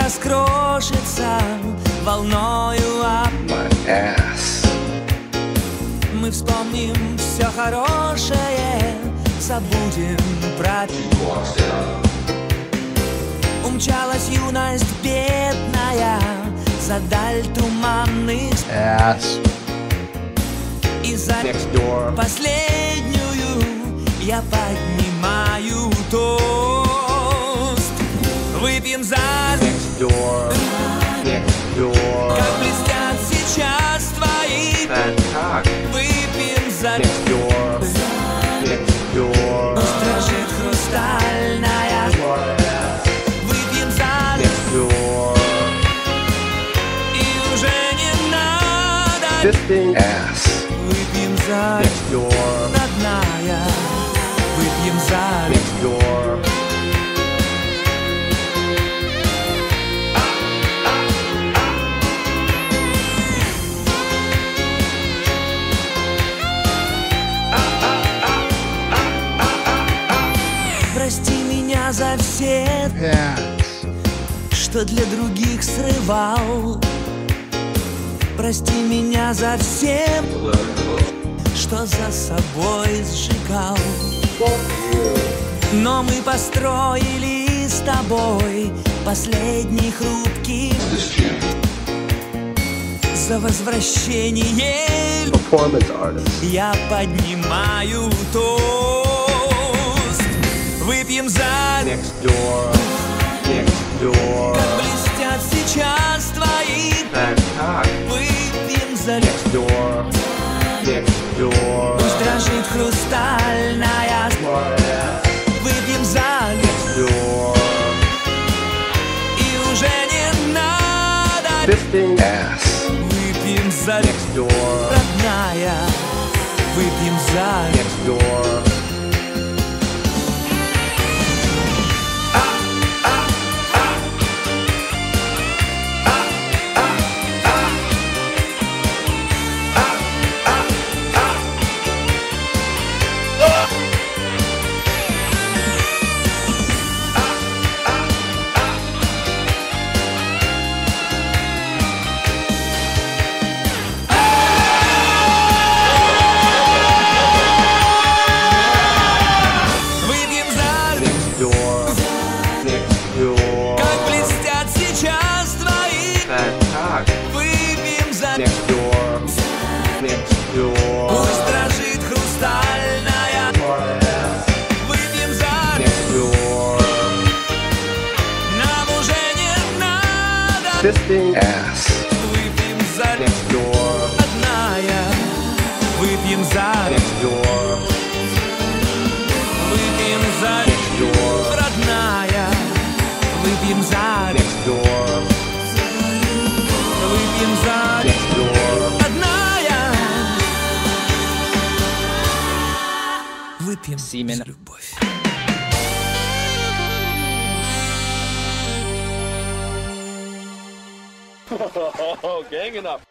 раскрошится волною Мы вспомним все хорошее, забудем про Умчалась юность бедная за даль туманных И за последнюю я поднимаю тост. Выпьем за как блестят сейчас твои. Выпьем за пусть дрожит хрустальная. Выпьем за и уже не надо. Выпьем за родная. Выпьем за Прости меня за все, что для других срывал. Прости меня за все, что за собой сжигал. Но мы построили с тобой последний хрупкий за возвращение. Я поднимаю тост. Выпьем за как блестят сейчас твои. Выпьем за пусть дрожит хрустальная. Выпьем за и уже не надо. Выпьем за родная. Выпьем за как блестят сейчас твои. Выпьем за пусть дрожит хрустальная. Выпьем за нам уже не надо. Выпьем за родная. Выпьем за выпьем за родная. Выпьем за выпьем за родная. Выпьем за любовь. Gang enough.